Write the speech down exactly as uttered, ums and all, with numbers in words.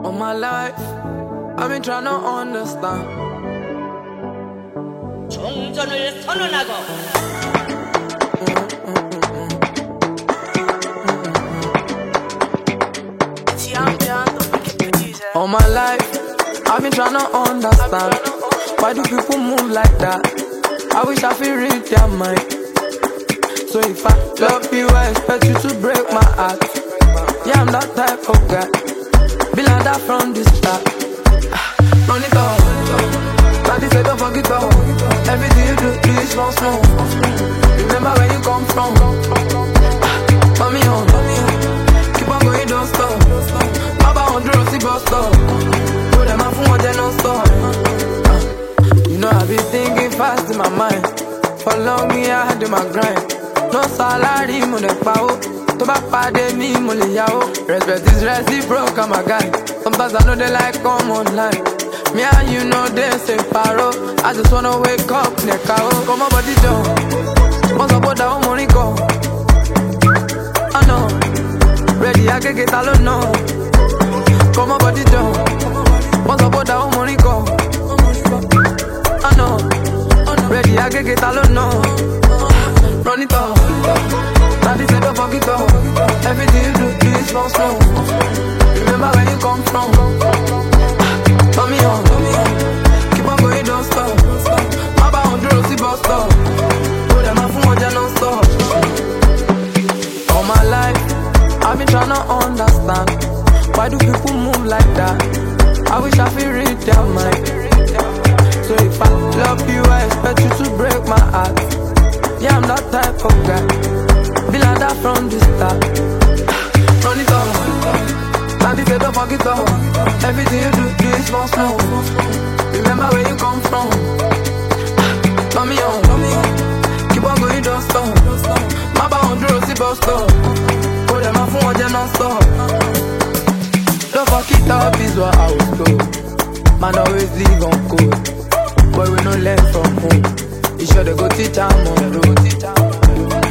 All my life, I've been trying to understand. 정전을 선언하고 All my life, I've been trying to understand. Why do people move like that? I wish I could read their mind. So if I love you, I expect you to break my heart. Yeah, I'm that type of guy. Be like that from the start. Run it up. Daddy said don't forget up. Everything you do, do is small, small. Remember where you come from. Mommy on, keep on going, don't stop. Baba on the Rossi bus stop. Put them out for one, then don't stop. You know I've been thinking fast in my mind. For long me I had in my grind. No salary, mo de pao. To back pade me, mo le yao. Respect is reciprocal, I'm a guy. Sometimes I know they like come online. Me and you know they say paro. I just wanna wake up, nekao. Come on, body down. Once I put down money go. I know. Ready, I can get alone, no. Come on, body down. Once I put down money go. I know. Ready, I can get alone, no. Run it up. Daddy said don't forget up. Everything you do, do is slow, slow. Remember where you come from. Mommy on, keep on going, don't stop. Baba on the Rossi bus stop. Put them out for one, don't stop. All my life, I've been trying to understand. Why do people move like that? I wish I could read their mind. So if I love you, I expect you to break my heart. Yeah, I'm that type of guy. Be like that from the start. Run it up. Daddy said don't forget up. Everything you do, do is small, small. Remember where you come from. Mommy on, keep on going, don't stop. Baba on the Rossi bus stop. Put them out for one, don't stop. Don't fuck it up is what I was told. Man always live on code. But we no learn from home. You sure they go teach our mom, bro.